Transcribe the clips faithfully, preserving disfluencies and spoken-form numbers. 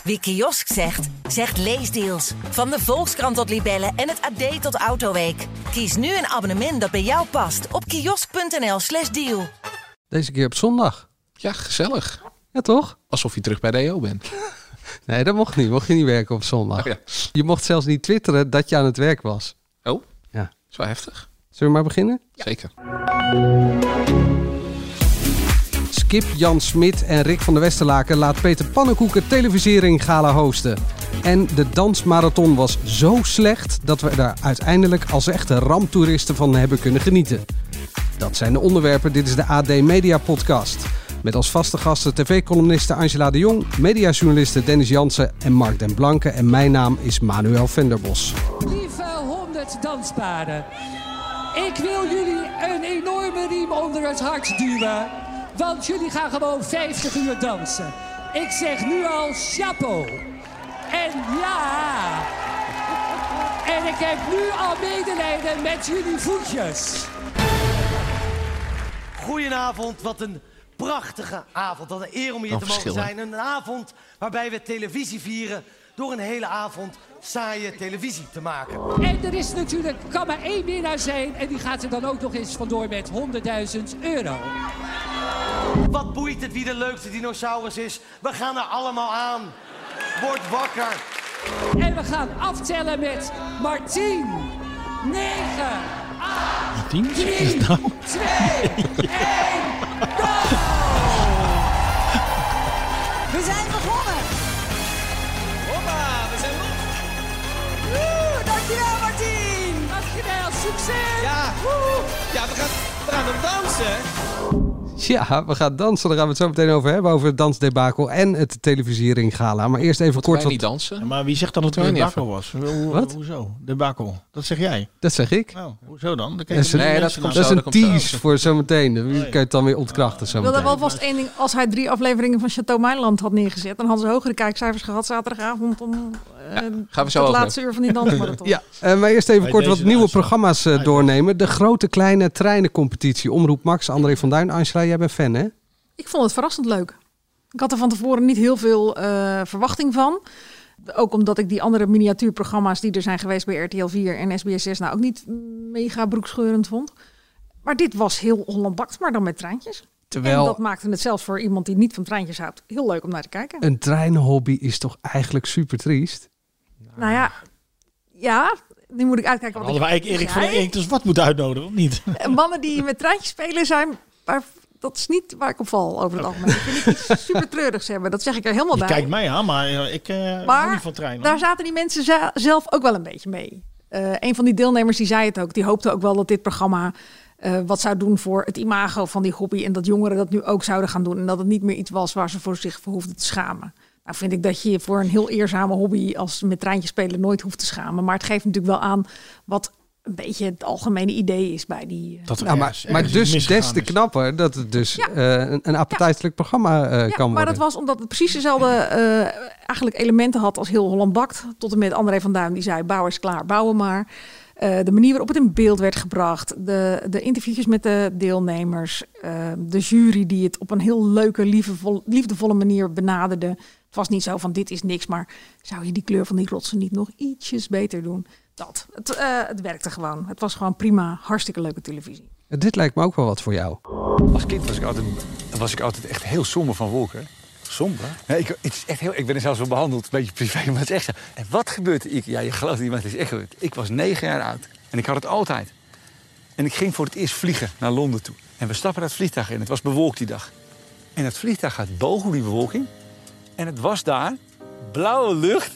Wie kiosk zegt, zegt leesdeals. Van de Volkskrant tot Libellen en het A D tot Autoweek. Kies nu een abonnement dat bij jou past op kiosk.nl slash deal. Deze keer op zondag. Ja, gezellig. Ja, toch? Alsof je terug bij de E O bent. Nee, dat mocht niet. Mocht je niet werken op zondag. Oh, ja. Je mocht zelfs niet twitteren dat je aan het werk was. Oh? Ja. Dat is wel heftig. Zullen we maar beginnen? Ja. Zeker. Skip, Jan Smit en Rick van der Westerlaken laat Peter Pannenkoeken televisiering gala hosten. En de dansmarathon was zo slecht dat we er uiteindelijk als echte ramptoeristen van hebben kunnen genieten. Dat zijn de onderwerpen. Dit is de A D Media Podcast. Met als vaste gasten tv-columniste Angela de Jong, mediajournalisten Dennis Jansen en Mark den Blanke. En mijn naam is Manuel Venderbos. Lieve honderd danspaarden, ik wil jullie een enorme riem onder het hart duwen. Want jullie gaan gewoon vijftig uur dansen. Ik zeg nu al chapeau. En ja, en ik heb nu al medelijden met jullie voetjes. Goedenavond, wat een prachtige avond. Wat een eer om hier te mogen zijn. Een avond waarbij we televisie vieren door een hele avond saaie televisie te maken. En er is natuurlijk, kan maar één winnaar zijn en die gaat er dan ook nog eens vandoor met honderdduizend euro. Wat boeit het wie de leukste dinosaurus is? We gaan er allemaal aan. Word wakker. En we gaan aftellen met maar tien, negen, acht, drie, twee, één, go! We zijn begonnen. Hoppa, we zijn los. Woe, dankjewel Martien. Dankjewel, succes. Ja, woe. Ja, we gaan, we gaan nog dansen. Ja, we gaan dansen. Daar gaan we het zo meteen over hebben. Over het dansdebakel en het televisiering gala. Maar eerst even Moeten kort... wij wat... niet dansen? Ja, maar wie zegt dan dat het een debakel was? Hoe, Wat? Hoezo? Debakel. Dat zeg jij. Dat zeg ik. Nou, hoezo dan? Dan Dat is een, Nee, dat dat komt is zo, een dat komt zo. tease voor zometeen. Dan kan je het dan weer ontkrachten Ik wilde zometeen. wel vast één ding. Als hij drie afleveringen van Chateau Meiland had neergezet, dan hadden ze hogere kijkcijfers gehad zaterdagavond om uh, Ja, gaan we zo het over laatste uur van die dansmarathon. Ja, uh, maar eerst even Bij kort wat deze nieuwe uitslag. programma's uh, doornemen. De grote kleine treinencompetitie. Omroep Max, André van Duin. Angela, jij bent fan, hè? Ik vond het verrassend leuk. Ik had er van tevoren niet heel veel uh, verwachting van. Ook omdat ik die andere miniatuurprogramma's die er zijn geweest bij R T L vier en S B S zes nou ook niet mega broekscheurend vond. Maar dit was heel Holland Bakt, maar dan met treintjes. Terwijl En dat maakte het zelfs voor iemand die niet van treintjes houdt heel leuk om naar te kijken. een treinenhobby is toch eigenlijk super triest? Nou ja, ja, nu moet ik uitkijken wat Hadden we ik... eigenlijk Erik van Jij? der Eek dus wat moeten uitnodigen, of niet? Mannen die met treintjes spelen zijn... Maar dat is niet waar ik op val over het algemeen. Ik vind niet iets super treurigs hebben. Dat zeg ik er helemaal Je bij. kijkt mij aan, maar uh, ik uh, Maar hou niet van treinen. daar zaten die mensen za- zelf ook wel een beetje mee. Uh, een van die deelnemers die zei het ook. Die hoopte ook wel dat dit programma uh, wat zou doen voor het imago van die hobby. En dat jongeren dat nu ook zouden gaan doen. En dat het niet meer iets was waar ze voor zich voor hoefden te schamen. Nou vind ik dat je voor een heel eerzame hobby als met treintjes spelen nooit hoeft te schamen. Maar het geeft natuurlijk wel aan wat een beetje het algemene idee is bij die... Uh, dat er Nou, maar ergens- maar ergens dus misgegaan des te is. knapper dat het dus Ja. uh, een, een appetijtelijk programma uh, Ja, kan maar worden. dat was omdat het precies dezelfde uh, eigenlijk elementen had als heel Holland Bakt. Tot en met André van Duin die zei, bouw is klaar, bouwen maar. Uh, de manier waarop het in beeld werd gebracht. De, de interviewjes met de deelnemers. Uh, de jury die het op een heel leuke, liefdevol, liefdevolle manier benaderde. Het was niet zo van dit is niks, maar zou je die kleur van die rotsen niet nog ietsjes beter doen? Dat. Het, uh, het werkte gewoon. Het was gewoon prima, hartstikke leuke televisie. Dit lijkt me ook wel wat voor jou. Als kind was ik altijd, was ik altijd echt heel somber van wolken. Somber? Nee, ik, het is echt heel, ik ben er zelfs wel behandeld, een beetje privé, maar het is echt zo. En wat gebeurde ik? Ja, je gelooft niet, maar het is echt gebeurd. Ik was negen jaar oud en ik had het altijd. En ik ging voor het eerst vliegen naar Londen toe. En we stappen dat vliegtuig in. Het was bewolkt die dag. En het vliegtuig gaat boven die bewolking. En het was daar blauwe lucht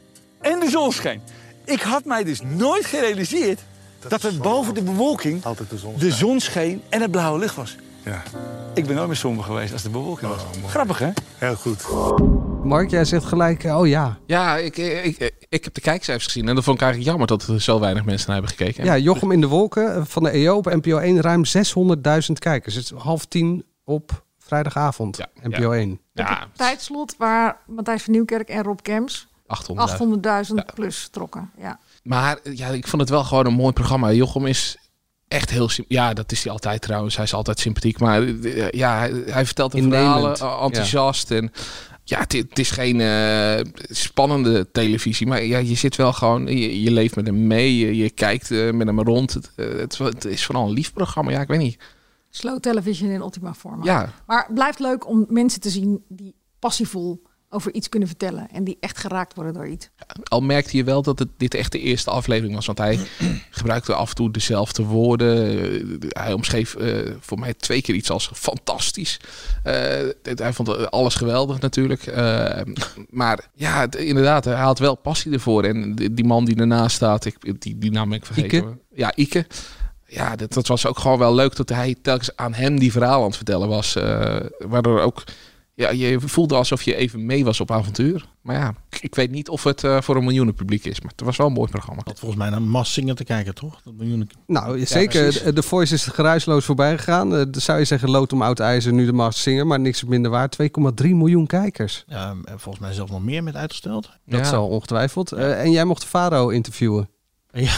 en de zon scheen. Ik had mij dus nooit gerealiseerd dat, dat er boven de bewolking altijd de zon, de zon scheen en het blauwe lucht was. Ja. Ik ben nooit meer somber geweest als de bewolking was. Oh, Grappig, hè? Heel goed. Mark, jij zegt gelijk, uh, oh ja. Ja, ik, ik, ik, ik heb de kijkcijfers gezien. En dat vond ik eigenlijk jammer dat er zo weinig mensen naar hebben gekeken. Ja, Jochem in de Wolken van de E O op N P O één. Ruim zeshonderdduizend kijkers. Het is half tien op vrijdagavond. Ja, N P O één. Ja, Tijdslot waar Matthijs van Nieuwkerk en Rob Kemps achthonderd. achthonderdduizend Ja. plus trokken. Ja. Maar ja, ik vond het wel gewoon een mooi programma. Jochem is echt heel... sim- Ja, dat is hij altijd trouwens. Hij is altijd sympathiek. Maar uh, ja, hij, hij vertelt de Innemend. verhalen, uh, enthousiast. En Ja, het, het is geen uh, spannende televisie, maar ja, je zit wel gewoon, je, je leeft met hem mee, je, je kijkt uh, met hem rond. Het, uh, het, het is vooral een lief programma, ja, ik weet niet. Slow television in ultima forma. Ja. Maar het blijft leuk om mensen te zien die passievol over iets kunnen vertellen en die echt geraakt worden door iets. Al merkte je wel dat het dit echt de eerste aflevering was, want hij gebruikte af en toe dezelfde woorden. Uh, hij omschreef uh, voor mij twee keer iets als fantastisch. Uh, hij vond alles geweldig natuurlijk. Uh, maar ja, het, inderdaad, hij had wel passie ervoor. En die, die man die ernaast staat, ik, die, die naam ben ik vergeten. Ike? Ja, Ike. Ja, dat, dat was ook gewoon wel leuk dat hij telkens aan hem die verhaal aan het vertellen was. Uh, waardoor ook... Ja, je voelde alsof je even mee was op avontuur. Maar ja, ik, ik weet niet of het uh, voor een miljoenenpubliek is. Maar het was wel een mooi programma. Dat volgens mij naar Mas Singer te kijken, toch? Dat miljoenen... Nou, ja, zeker. De Voice is geruisloos voorbij gegaan. Uh, zou je zeggen, lood om oud ijzer, nu de Masked Singer. Maar niks minder waar. twee komma drie miljoen kijkers. Ja, volgens mij zelfs nog meer met uitgesteld. Dat ja. zal ongetwijfeld. Uh, en jij mocht de Faro interviewen. Ja.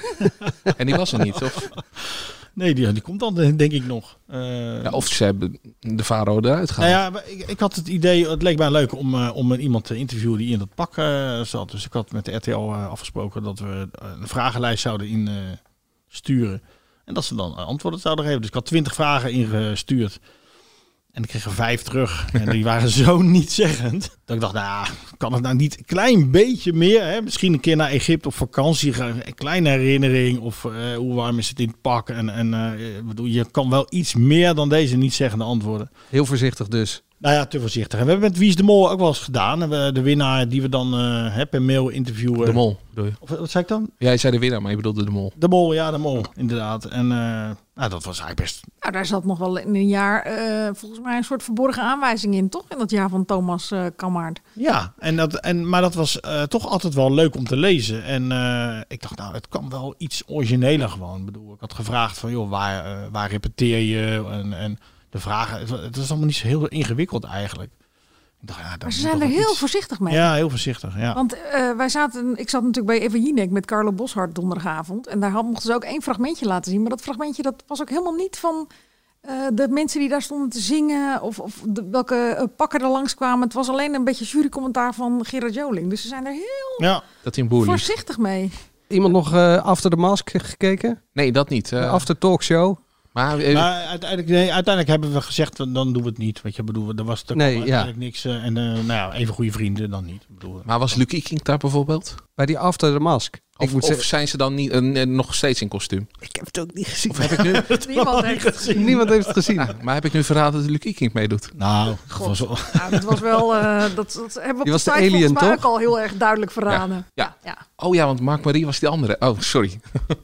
En die was er niet, of? Nee, die, die komt dan denk ik nog. Uh, ja, of ze hebben de Faro eruit gehaald. Nou ja, ik, ik had het idee, het leek mij leuk om, uh, om met iemand te interviewen die in dat pak uh, zat. Dus ik had met de R T L uh, afgesproken dat we een vragenlijst zouden insturen. Uh, en dat ze dan antwoorden zouden geven. Dus ik had twintig vragen ingestuurd. En ik kreeg er vijf terug. En die waren zo nietzeggend. Dat ik dacht, nou, kan het nou niet een klein beetje meer? Hè? Misschien een keer naar Egypte op vakantie. Een kleine herinnering. Of uh, hoe warm is het in het pak? En, en uh, bedoel, je kan wel iets meer dan deze nietzeggende antwoorden. Heel voorzichtig dus. Nou ja, te voorzichtig. En we hebben met Wie is de Mol ook wel eens gedaan. En we, de winnaar die we dan uh, per mail interviewen. De Mol, bedoel je? Of, wat zei ik dan? Ja, jij zei de winnaar, maar je bedoelde de Mol. De Mol, ja, de Mol, inderdaad. En uh, nou, dat was eigenlijk best... Nou, daar zat nog wel in een jaar uh, volgens mij een soort verborgen aanwijzing in, toch? In dat jaar van Thomas uh, Kammaert. Ja, en dat, en, maar dat was uh, toch altijd wel leuk om te lezen. En uh, ik dacht, nou, het kan wel iets origineler gewoon. Ik bedoel, ik had gevraagd van, joh, waar, uh, waar repeteer je? En... en de vragen, het, het is allemaal niet zo heel ingewikkeld eigenlijk. Ik dacht, ja, maar ze zijn er heel iets... voorzichtig mee. Ja, heel voorzichtig. Ja. Want uh, wij zaten, ik zat natuurlijk bij Eva Jinek met Carlo Boszhard donderdagavond. En daar mochten ze ook één fragmentje laten zien. Maar dat fragmentje dat was ook helemaal niet van uh, de mensen die daar stonden te zingen. Of, of de, welke uh, pakken er langskwamen. Het was alleen een beetje jurycommentaar van Gerard Joling. Dus ze zijn er heel ja. dat in boer voorzichtig mee. Iemand nog uh, After the Mask gekeken? Nee, dat niet. Uh... After Talkshow? Maar, uh, maar uiteindelijk, nee, uiteindelijk hebben we gezegd, dan doen we het niet. Weet je, bedoel, er was er nee, uiteindelijk ja. niks. Uh, en uh, nou ja, even goede vrienden dan niet. Bedoel, maar was Luc Ikink daar bijvoorbeeld? Bij die After the Mask. Of, ik moet of zeggen... zijn ze dan niet, uh, nog steeds in kostuum? Ik heb het ook niet gezien. Of heb ik nu... Niemand heeft het gezien. Niemand heeft het gezien. Ja, maar heb ik nu verraden dat Luc Ikink meedoet? Nou, God. Was wel... ja, dat was wel... Uh, dat, dat hebben we op die was de, de site alien, toch? ook al heel erg duidelijk verraden. Ja. Ja. ja. Oh ja, want Mark Marie was die andere. Oh, sorry.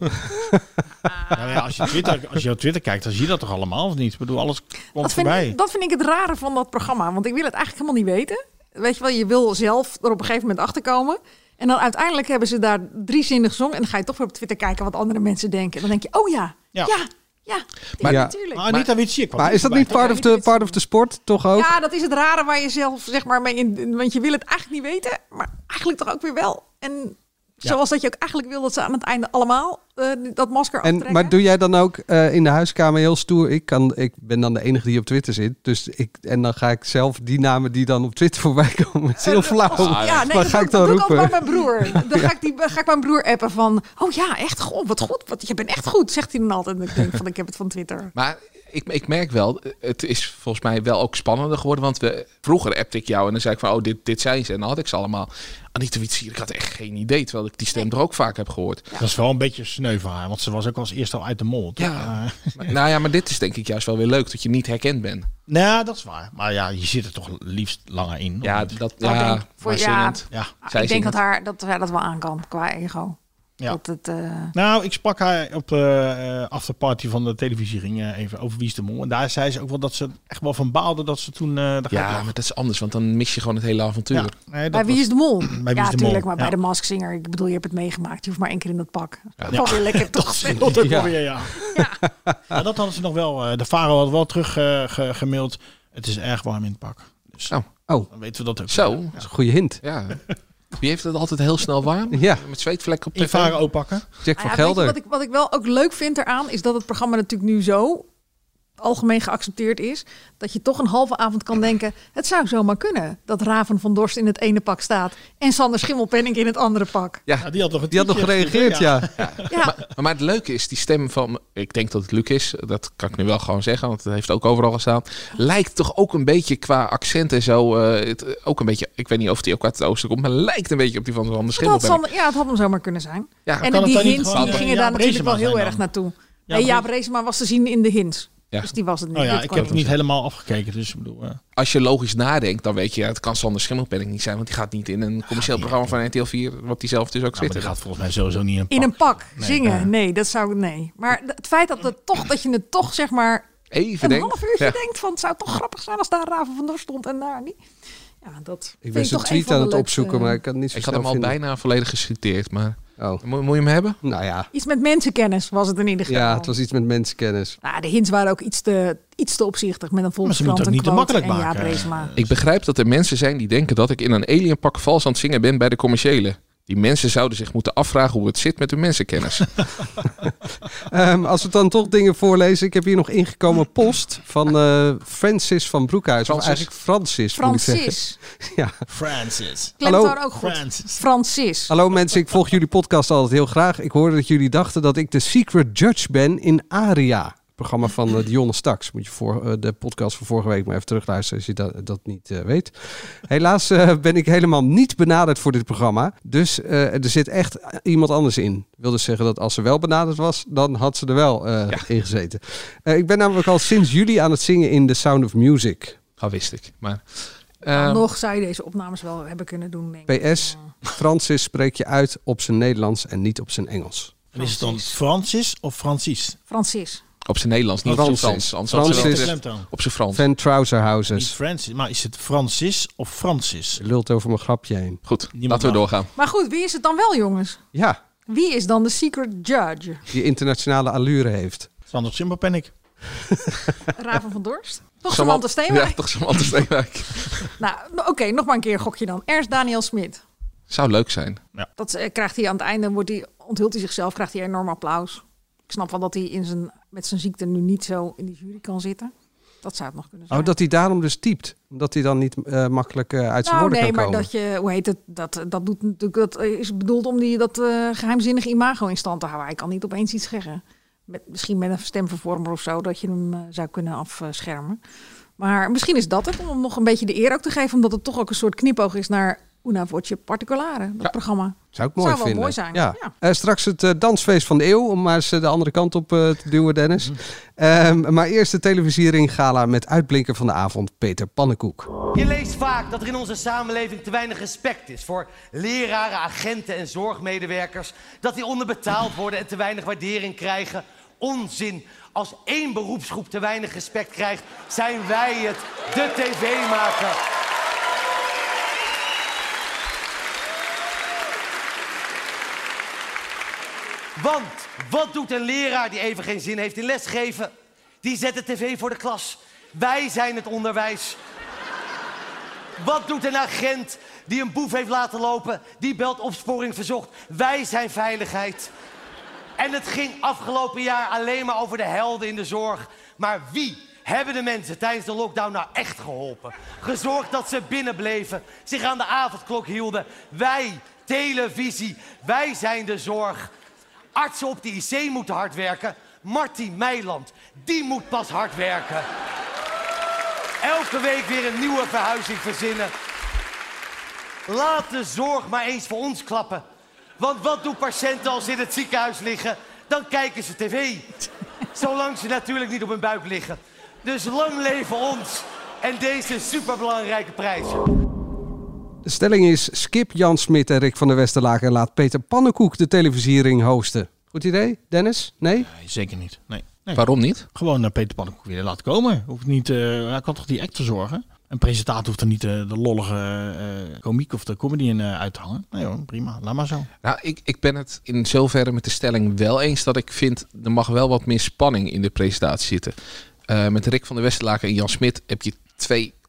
Nou ja, als je Twitter, als je op Twitter kijkt, dan zie je dat toch allemaal of niet? Ik bedoel, alles komt dat voorbij. Vind ik, dat vind ik het rare van dat programma. Want ik wil het eigenlijk helemaal niet weten. Weet je wel, je wil zelf er op een gegeven moment achter komen. En dan uiteindelijk hebben ze daar drie zinnen gezongen. En dan ga je toch weer op Twitter kijken wat andere mensen denken. En dan denk je, oh ja, ja, ja. ja maar ja, natuurlijk. Maar, Anita Witsier kwam maar is dat niet part of, the, part of the sport, toch ook? Ja, dat is het rare waar je zelf, zeg maar, mee in... Want je wil het eigenlijk niet weten, maar eigenlijk toch ook weer wel. En... Ja. Zoals dat je ook eigenlijk wil dat ze aan het einde allemaal uh, dat masker en, aftrekken. Maar doe jij dan ook uh, in de huiskamer heel stoer? Ik, kan, ik ben dan de enige die op Twitter zit. Dus ik, en dan ga ik zelf die namen die dan op Twitter voorbij komen. Het is heel flauw. Uh, ja, nee, maar dat ga doe, ik dan dat roepen? doe ik ook bij mijn broer. Dan ga ik, die, ga ik mijn broer appen van... Oh ja, echt goed. Wat goed. Wat, je bent echt goed, zegt hij dan altijd. En ik denk van, ik heb het van Twitter. Maar... Ik, ik merk wel, het is volgens mij wel ook spannender geworden. Want we, vroeger appte ik jou en dan zei ik van, oh, dit, dit zijn ze. En dan had ik ze allemaal. Anita Witsier, ik had echt geen idee. Terwijl ik die stem er ook vaak heb gehoord. Ja. Dat is wel een beetje sneu van haar. Want ze was ook als eerste al uit de mol. Ja. Uh, maar, nou ja, maar dit is denk ik juist wel weer leuk. Dat je niet herkend bent. Nou, dat is waar. Maar ja, je zit er toch liefst langer in. Ja, dat ja, ja, denk, voor, ja, ja. Ik denk dat, haar, dat zij dat wel aan kan qua ego. Ja. Dat het, uh... Nou, ik sprak haar op de uh, afterparty van de televisiering uh, even over Wie is de Mol. En daar zei ze ook wel dat ze echt wel van baalde dat ze toen... Uh, ja, maar dat is anders, want dan mis je gewoon het hele avontuur. Ja, nee, bij Wie was... is de Mol? Bij ja, natuurlijk, maar ja. bij de Masked Singer. Ik bedoel, je hebt het meegemaakt. Je hoeft maar één keer in dat pak. Ja, ja. weer lekker toch gespeeld. Dat ja. Weer, ja. Ja. Ja, dat hadden ze nog wel. Uh, de Faro had wel terug uh, ge, gemaild. Het is erg warm in het pak. Dus oh. oh. Dan weten we dat ook. Zo. Dat is een goede hint. Ja. Wie heeft het altijd heel snel warm? Ja. Met zweetvlekken op de Faro pakken. Jack van ah, ja, Gelder. Wat ik, wat ik wel ook leuk vind eraan, is dat het programma natuurlijk nu zo algemeen geaccepteerd is, dat je toch een halve avond kan denken, het zou zomaar kunnen dat Raven van Dorst in het ene pak staat en Sander Schimmelpenninck in het andere pak. Ja, ja die had nog, een die had nog gereageerd, ja. ja. ja. ja. Maar, maar het leuke is, die stem van, ik denk dat het Luc is, dat kan ik nu wel gewoon zeggen, want het heeft ook overal gestaan, lijkt toch ook een beetje qua accent en zo, uh, het, ook een beetje, ik weet niet of die ook uit het oosten komt, maar lijkt een beetje op die van Sander Schimmelpenninck. Ja, het had hem zomaar kunnen zijn. Ja, en die hints gewoon, die gingen uh, daar natuurlijk wel heel dan. erg naartoe. Ja, nee, Jaap Reesema was te zien in de hints. Ja. Dus die was het niet. Oh ja, Dit ik kwam heb het niet helemaal afgekeken. Dus ik bedoel, uh... Als je logisch nadenkt, dan weet je, ja, het kan Sander Schimmelpenninck niet zijn. Want die gaat niet in een commercieel programma van R T L vier, wat die zelf dus ook nou, zit. Die gaat volgens mij sowieso niet in een pak. In een pak nee, zingen. uh... Nee, dat zou nee. Maar het feit dat, het toch, dat je het toch zeg maar Even een denk. half uurtje ja. denkt van het zou toch grappig zijn als daar Raven van Dorst stond en daar niet. Ja, dat Ik ben zijn toch tweet aan het opzoeken, maar ik kan het niet zo Ik had snel hem al vinden. bijna volledig geciteerd, maar Oh. moet, moet je hem hebben? Nou ja. Iets met mensenkennis was het in ieder geval. Ja, het was iets met mensenkennis. Nou, de hints waren ook iets te, iets te opzichtig met een Volkskrant, een niet te quote makkelijk en Jaap maken. Reesema. Ik begrijp dat er mensen zijn die denken dat ik in een alienpak vals aan het zingen ben bij de commerciële. Die mensen zouden zich moeten afvragen hoe het zit met hun mensenkennis. um, als we dan toch dingen voorlezen. Ik heb hier nog ingekomen post van uh, Francis van Broekhuis. Francis. Of eigenlijk Francis, moet ik Francis. zeggen. Ja. Francis. Hallo. Hallo. Ook goed. Francis. Francis. Hallo mensen, ik volg jullie podcast altijd heel graag. Ik hoorde dat jullie dachten dat ik de secret judge ben in Aria. Programma van uh, Dionne Staks. Moet je voor uh, de podcast van vorige week maar even terugluisteren als je dat, dat niet uh, weet. Helaas uh, ben ik helemaal niet benaderd voor dit programma. Dus uh, er zit echt iemand anders in. Ik wil dus zeggen dat als ze wel benaderd was, dan had ze er wel uh, ja. in gezeten. Uh, ik ben namelijk al sinds juli aan het zingen in The Sound of Music. Dat wist ik. Maar, Nou, uh, nog zou je deze opnames wel hebben kunnen doen, denk ik. P S, Francis spreek je uit op zijn Nederlands en niet op zijn Engels. En is het dan Francis of Francis? Francis. op zijn Nederlands, niet Francis. op zijn Frans. Anders Francis. had ze wel terecht op zijn Frans. Van Trouserhouses. Niet Francis, maar is het Francis of Francis? Je lult over mijn grapje heen. Goed, laten we doorgaan. Maar goed, wie is het dan wel, jongens? Ja. Wie is dan de secret judge? Die internationale allure heeft. Sander Schimmelpenninck. Raven van Dorst? Toch Saman- Samantha Steenwijk? Ja, toch Samantha Steenwijk. Nou, oké, okay, nog maar een keer een gokje dan. Ernst Daniel Smit. Zou leuk zijn. Ja. Dat uh, krijgt hij aan het einde, wordt hij, onthult hij zichzelf, krijgt hij enorm applaus. Ik snap wel dat hij in zijn, met zijn ziekte nu niet zo in die jury kan zitten. Dat zou het nog kunnen zijn. Oh, dat hij daarom dus typt. Dat hij dan niet uh, makkelijk uh, uit zijn nou, woorden nee, kan komen. maar dat je, hoe heet het, dat, dat doet natuurlijk, dat is bedoeld om die, dat uh, geheimzinnige imago in stand te houden. Hij kan niet opeens iets zeggen. Met, misschien met een stemvervormer of zo, dat je hem uh, zou kunnen afschermen. Maar misschien is dat het, om hem nog een beetje de eer ook te geven, omdat het toch ook een soort knipoog is naar Una Voce Particolare, dat ja. programma. Zou ik mooi Zou wel vinden. mooi zijn. Ja. Ja. Uh, straks het uh, dansfeest van de eeuw, om maar eens uh, de andere kant op uh, te duwen, Dennis. Mm-hmm. Um, maar eerst de televisiering gala met uitblinker van de avond, Peter Pannenkoek. Je leest vaak dat er in onze samenleving te weinig respect is voor leraren, agenten en zorgmedewerkers. Dat die onderbetaald worden en te weinig waardering krijgen. Onzin. Als één beroepsgroep te weinig respect krijgt, zijn wij het, de tv-maker. Want wat doet een leraar die even geen zin heeft in lesgeven? Die zet de tv voor de klas. Wij zijn het onderwijs. Wat doet een agent die een boef heeft laten lopen? Die belt opsporing verzocht. Wij zijn veiligheid. En het ging afgelopen jaar alleen maar over de helden in de zorg. Maar wie hebben de mensen tijdens de lockdown nou echt geholpen? Gezorgd dat ze binnen bleven, zich aan de avondklok hielden. Wij, televisie, wij zijn de zorg. Artsen op de I C moeten hard werken. Martin Meiland, die moet pas hard werken. Elke week weer een nieuwe verhuizing verzinnen. Laat de zorg maar eens voor ons klappen. Want wat doen patiënten als ze in het ziekenhuis liggen? Dan kijken ze tv. Zolang ze natuurlijk niet op hun buik liggen. Dus lang leven ons en deze superbelangrijke prijzen. De stelling is: Skip Jan Smit en Rick van der Westerlaken laat Peter Pannenkoek de televisiering hosten. Goed idee, Dennis? Nee? Nee, zeker niet. Nee. nee. Waarom niet? Gewoon uh, Peter Pannenkoek weer laten komen. Hoeft niet, uh, hij kan toch die act verzorgen? Een presentator hoeft er niet uh, de lollige uh, komiek of de comedian uh, uit te hangen. Nee hoor, prima. Laat maar zo. Nou, ik, ik ben het in zoverre met de stelling wel eens dat ik vind, er mag wel wat meer spanning in de presentatie zitten. Uh, met Rick van der Westerlaken en Jan Smit heb je twee exact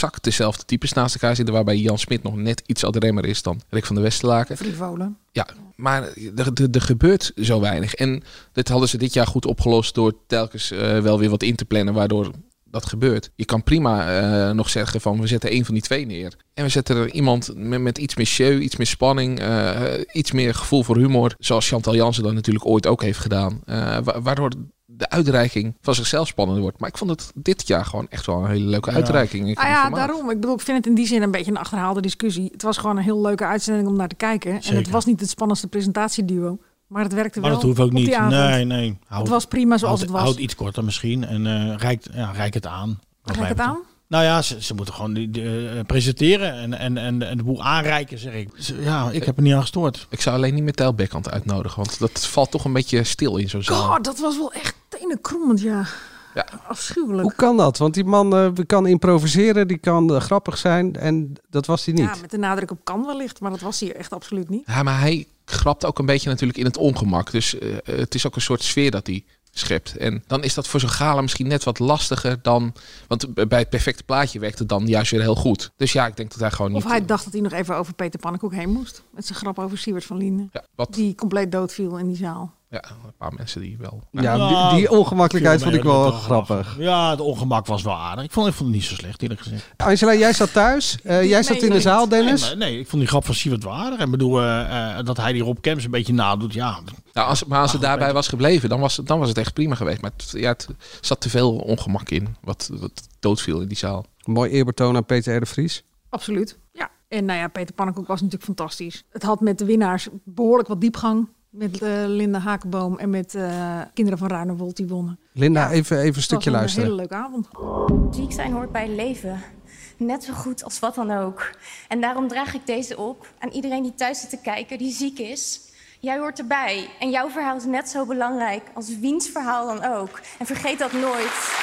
exact dezelfde types naast elkaar zitten. Waarbij Jan Smit nog net iets adremmer is dan Rick van der Westerlaken. Frivolen. Ja, maar er gebeurt zo weinig. En dat hadden ze dit jaar goed opgelost door telkens uh, wel weer wat in te plannen. Waardoor dat gebeurt. Je kan prima uh, nog zeggen van we zetten één van die twee neer. En we zetten er iemand met, met iets meer show, iets meer spanning, uh, iets meer gevoel voor humor. Zoals Chantal Jansen dat natuurlijk ooit ook heeft gedaan. Uh, wa- waardoor de uitreiking van zichzelf spannender wordt. Maar ik vond het dit jaar gewoon echt wel een hele leuke ja. uitreiking. Ik ah ja, daarom. Ik bedoel, ik vind het in die zin een beetje een achterhaalde discussie. Het was gewoon een heel leuke uitzending om naar te kijken. Zeker. En het was niet het spannendste presentatieduo. Maar het werkte maar wel. Maar dat hoeft ook niet. Nee, nee. Houd, het was prima zoals houd, het was. Houd iets korter misschien. En uh, rijk, ja, rijk het aan. Rijk het aan? Nou ja, ze, ze moeten gewoon die, die, uh, presenteren en, en, en, en de boel aanreiken, zeg ik. Dus, ja, ik heb er niet aan gestoord. Ik zou alleen niet meer Tijl Bekkant uitnodigen, want dat valt toch een beetje stil in zo'n zaal. Oh, dat was wel echt tenenkrommend, ja. Ja. Afschuwelijk. Hoe kan dat? Want die man uh, kan improviseren, die kan uh, grappig zijn en dat was hij niet. Ja, met de nadruk op kan wellicht, maar dat was hij echt absoluut niet. Ja, maar hij grapt ook een beetje natuurlijk in het ongemak. Dus uh, het is ook een soort sfeer dat hij schept. En dan is dat voor zo'n gala misschien net wat lastiger dan... Want bij het perfecte plaatje werkt het dan juist weer heel goed. Dus ja, ik denk dat hij gewoon niet... Of hij dacht dat hij nog even over Peter Pannenkoek heen moest. Met zijn grap over Siewert van Linden. Ja, wat... Die compleet doodviel in die zaal. Ja, een paar mensen die wel... Ja, ja die, die ongemakkelijkheid vond ik wel grappig. grappig. Ja, het ongemak was wel aardig. Ik vond, ik vond het niet zo slecht, eerlijk gezegd. Angela, jij zat thuis. Uh, jij zat in de zaal, Dennis. Nee, nee, ik vond die grap van Siewert wel aardig. En bedoel, uh, uh, dat hij die Rob Kemps een beetje nadoet, ja... Nou, als, maar als het daarbij beetje... was gebleven, dan was, het, dan was het echt prima geweest. Maar het, ja, het zat te veel ongemak in, wat, wat doodviel in die zaal. Mooi eerbetoon aan Peter R. de Vries. Absoluut, ja. En nou ja, Peter Pannenkoek was natuurlijk fantastisch. Het had met de winnaars behoorlijk wat diepgang. Met uh, Linda Hakenboom en met uh, Kinderen van Ruinerwold die wonnen. Linda, ja, even, even een stukje een luisteren. Een hele leuke avond. Ziek zijn hoort bij het leven. Net zo goed als wat dan ook. En daarom draag ik deze op aan iedereen die thuis zit te kijken, die ziek is. Jij hoort erbij. En jouw verhaal is net zo belangrijk als wiens verhaal dan ook. En vergeet dat nooit.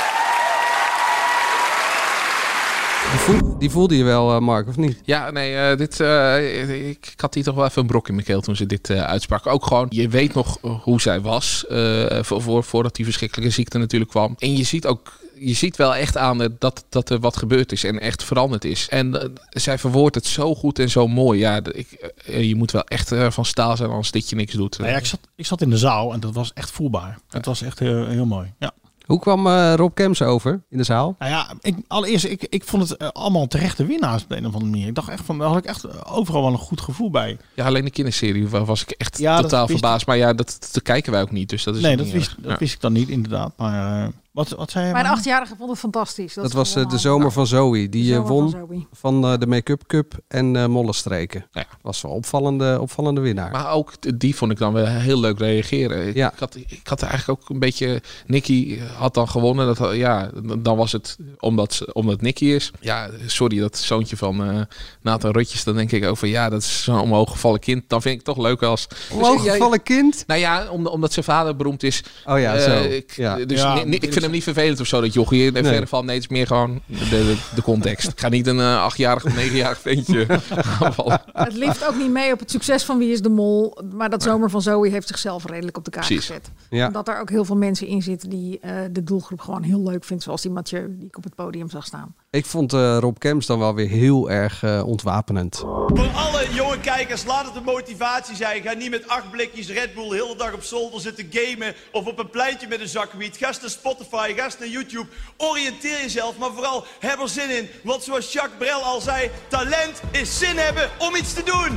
Die, voel, die voelde je wel, uh, Mark, of niet? Ja, nee, uh, dit, uh, ik, ik had hier toch wel even een brok in mijn keel toen ze dit uh, uitsprak. Ook gewoon, je weet nog hoe zij was, uh, voor, voor, voordat die verschrikkelijke ziekte natuurlijk kwam. En je ziet ook, je ziet wel echt aan dat, dat er wat gebeurd is en echt veranderd is. En uh, zij verwoordt het zo goed en zo mooi. Ja, ik, uh, je moet wel echt uh, van staal zijn als dit je niks doet. Nou ja, ik, zat, ik zat in de zaal en dat was echt voelbaar. Ja. Het was echt heel, heel mooi, ja. Hoe kwam uh, Rob Kemps over in de zaal? Nou ja, ik, allereerst, ik, ik vond het uh, allemaal terechte winnaars op de een of andere manier. Ik dacht echt van, daar had ik echt overal wel een goed gevoel bij. Ja, alleen de kinderserie was ik echt ja, totaal verbaasd. Maar ja, dat, dat kijken wij ook niet. Dus dat is nee, niet dat, wist, dat ja. wist ik dan niet inderdaad. Maar uh, wat, wat zei je? Mijn achtjarige vond het fantastisch. Dat, dat was uh, de zomer van Zoe. Die uh, won van, van uh, de Make-up Cup en uh, Mollenstreken. Ja. Was wel opvallende, opvallende winnaar. Maar ook die vond ik dan wel heel leuk reageren. Ik, ja. ik, had, ik had eigenlijk ook een beetje... Nicky had dan gewonnen. Dat, ja, dan was het omdat, omdat Nicky is. Ja, sorry, dat zoontje van uh, Nathan Rutjes. Dan denk ik over, ja, dat is zo'n omhooggevallen kind. Dan vind ik het toch leuk als... Omhooggevallen dus, kind? Nou ja, om, omdat zijn vader beroemd is. Oh ja, uh, zo. Ik, ja. Dus ja, ni, ni, ik vind hem niet vervelend of zo, dat jochie hier nee. verder van. Nee, het is meer gewoon de, de, de context. Ik ga niet een uh, achtjarig of negenjarig ventje aanvallen. Het lift ook niet mee op het succes van Wie is de Mol. Maar dat zomer van Zoe heeft zichzelf redelijk op de kaart Precies. gezet. Ja. Dat er ook heel veel mensen in zitten die uh, de doelgroep gewoon heel leuk vindt. Zoals die Mathieu die ik op het podium zag staan. Ik vond uh, Rob Kemps dan wel weer heel erg uh, ontwapenend. Voor alle jonge kijkers, laat het een motivatie zijn. Ga niet met acht blikjes Red Bull de hele dag op zolder zitten gamen. Of op een pleintje met een zak wiet. Ga naar Spotify, ga naar YouTube. Oriënteer jezelf, maar vooral heb er zin in. Want zoals Jacques Brel al zei, talent is zin hebben om iets te doen.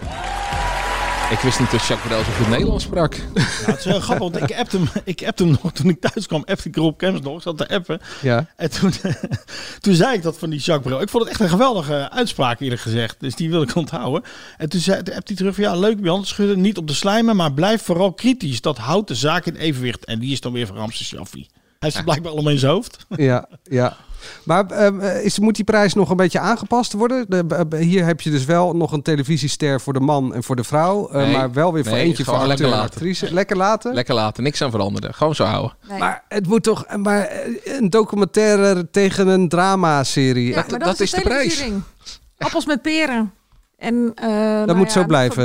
Ik wist niet dat Jacques Brel zo goed Nederlands sprak. Ja, het is heel grappig, want ik appte hem, ik appte hem nog toen ik thuis kwam. Appte ik Rob Kemps nog, ik zat te appen. Ja. En toen, toen zei ik dat van die Jacques Brel. Ik vond het echt een geweldige uitspraak eerlijk gezegd. Dus die wil ik onthouden. En toen zei, appte hij terug van, ja, leuk bij handen schudden. Niet op de slijmen, maar blijf vooral kritisch. Dat houdt de zaak in evenwicht. En die is dan weer van Ramses Shaffi. Hij heeft het blijkbaar allemaal in zijn hoofd. Ja, ja. Maar uh, is, moet die prijs nog een beetje aangepast worden? De, uh, hier heb je dus wel nog een televisiester voor de man en voor de vrouw. Uh, nee, maar wel weer voor nee, eentje voor acteur en actrice. Lekker laten? Lekker laten, niks aan veranderen. Gewoon zo houden. Nee. Maar het moet toch maar een documentaire tegen een dramaserie. Ja, dat, dat, dat is de, is de prijs. Appels met peren. En, uh, dat nou moet ja, zo blijven.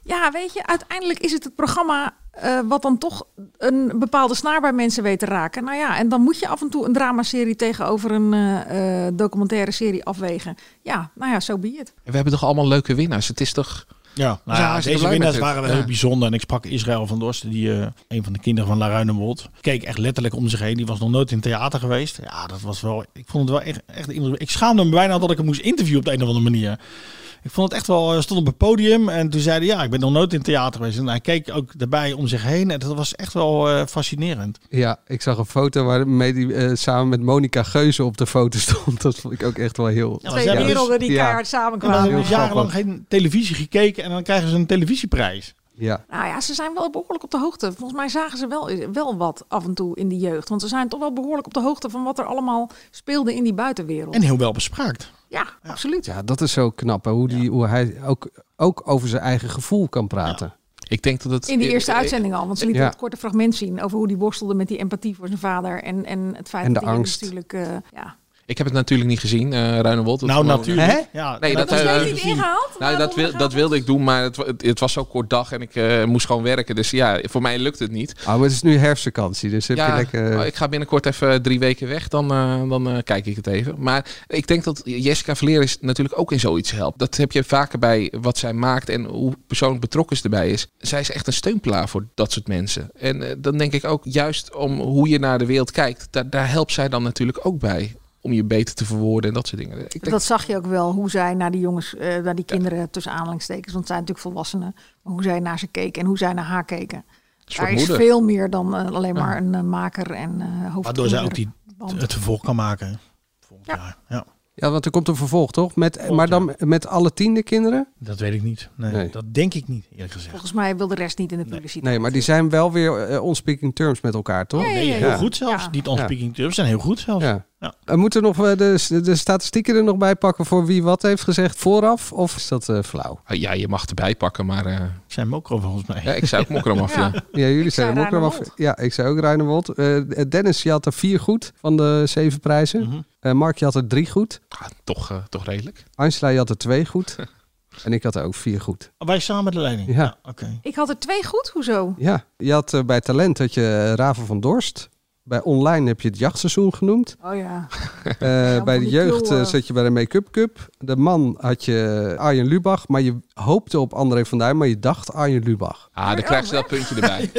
Ja, weet je, uiteindelijk is het het programma uh, wat dan toch een bepaalde snaar bij mensen weet te raken. Nou ja, en dan moet je af en toe een dramaserie tegenover een uh, uh, documentaire serie afwegen. Ja, nou ja, so be it. We hebben toch allemaal leuke winnaars. Het is toch... Ja, nou ja, deze winnaars waren wel ja. heel bijzonder. En ik sprak Israël van Dorst, die uh, een van de kinderen van La Ruinewold. Keek echt letterlijk om zich heen. Die was nog nooit in theater geweest. Ja, dat was wel... Ik vond het wel echt... echt ik schaamde me bijna dat ik hem moest interviewen op de een of andere manier. Ik vond het echt wel... Hij stond op het podium en toen zei hij... Ja, ik ben nog nooit in theater geweest. En hij keek ook daarbij om zich heen. En dat was echt wel uh, fascinerend. Ja, ik zag een foto waarmee hij uh, samen met Monica Geuze op de foto stond. Dat vond ik ook echt wel heel... Ja, twee werelden die keihard ja. samenkwamen. We hebben jarenlang geen televisie gekeken en dan krijgen ze een televisieprijs. Ja. Nou ja, ze zijn wel behoorlijk op de hoogte. Volgens mij zagen ze wel, wel wat af en toe in de jeugd. Want ze zijn toch wel behoorlijk op de hoogte van wat er allemaal speelde in die buitenwereld. En heel wel bespraakt. Ja, ja. absoluut. Ja, dat is zo knap. Hè? Hoe, die, ja. hoe hij ook, ook over zijn eigen gevoel kan praten. Ja. Ik denk dat het... In die eerste uitzending al. Want ze lieten ja. het korte fragment zien over hoe die worstelde met die empathie voor zijn vader. En, en het feit en dat de hij angst. natuurlijk... Uh, ja. Ik heb het natuurlijk niet gezien, uh, Ruinewold. Nou, natuurlijk. Hè? Ja, nee, dat, dat dat uh, niet ingehaald. Nou, dat, wil, dat wilde ik doen, maar het, het, het was zo kort dag en ik uh, moest gewoon werken. Dus ja, voor mij lukt het niet. Oh, maar het is nu herfstvakantie, dus heb ja, je lekker... Ik ga binnenkort even drie weken weg, dan, uh, dan uh, kijk ik het even. Maar ik denk dat Jessica Valeris natuurlijk ook in zoiets helpt. Dat heb je vaker bij wat zij maakt en hoe persoonlijk betrokken ze erbij is. Zij is echt een steunpilaar voor dat soort mensen. En uh, dan denk ik ook juist om hoe je naar de wereld kijkt, daar, daar helpt zij dan natuurlijk ook bij. Om je beter te verwoorden en dat soort dingen. Ik denk... Dat zag je ook wel, hoe zij naar die jongens, uh, naar die kinderen ja. tussen aanhalingstekens, want het zijn natuurlijk volwassenen, maar hoe zij naar ze keken en hoe zij naar haar keken. Daar is veel meer dan uh, alleen maar ja. een uh, maker en uh, hoofdmoeder. Waardoor zij ook die, het vervolg kan maken volgend ja. jaar. Ja. Ja, want er komt een vervolg, toch? Met, Volgt, maar dan met alle tiende kinderen? Dat weet ik niet. Nee, nee. Dat denk ik niet, eerlijk gezegd. Volgens mij wil de rest niet in de publiciteit. Nee, maar die zijn wel weer uh, on speaking terms met elkaar, toch? Ja, ja, ja, nee, heel ja. goed zelfs. Ja. Niet on speaking ja. terms, zijn heel goed zelfs. Ja. Ja. We moeten nog uh, de, de statistieken er nog bij pakken voor wie wat heeft gezegd vooraf? Of is dat uh, flauw? Ja, je mag erbij pakken, maar... Uh... Ik zei Mokro volgens mij. Ja, ik zei ook Mokro af, ja. ja. Ja, jullie zeiden Mokro af. Ja, ik zei ook Ruinewold. Uh, Dennis, je had er vier goed van de zeven prijzen. Mm-hmm. Uh, Mark, je had er drie goed. Ah, toch, uh, toch redelijk. Angela, je had er twee goed. En ik had er ook vier goed. Oh, wij samen met de leiding? Ja. ja okay. Ik had er twee goed, hoezo? Ja, je had uh, bij Talent had je uh, Raven van Dorst. Bij online heb je het jachtseizoen genoemd. Oh ja. Uh, ja bij de jeugd uh, zat je bij de Make-up Cup. De man had je Arjen Lubach, maar je hoopte op André van Duin, maar je dacht Arjen Lubach. Ah, dan krijg je dat puntje erbij.